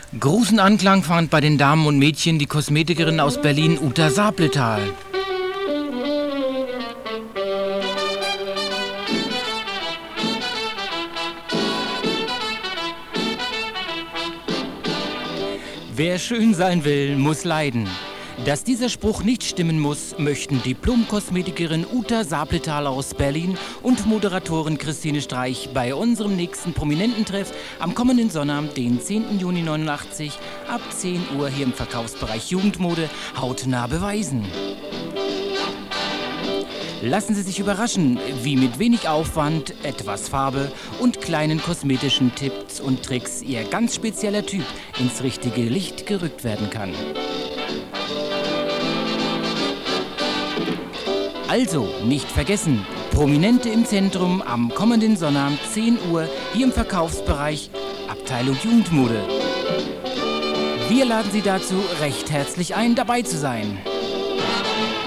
Großen Anklang fand bei den Damen und Mädchen die Kosmetikerin aus Berlin Uta Sapletal. Wer schön sein will, muss leiden. Dass dieser Spruch nicht stimmen muss, möchten Diplom-Kosmetikerin Uta Sapletal aus Berlin und Moderatorin Christine Streich bei unserem nächsten Prominententreff am kommenden Sonnabend, den 10. Juni 89, ab 10 Uhr hier im Verkaufsbereich Jugendmode hautnah beweisen. Lassen Sie sich überraschen, wie mit wenig Aufwand, etwas Farbe und kleinen kosmetischen Tipps und Tricks Ihr ganz spezieller Typ ins richtige Licht gerückt werden kann. Also, nicht vergessen, Prominente im Zentrum am kommenden Sonnabend 10 Uhr hier im Verkaufsbereich Abteilung Jugendmode. Wir laden Sie dazu recht herzlich ein, dabei zu sein.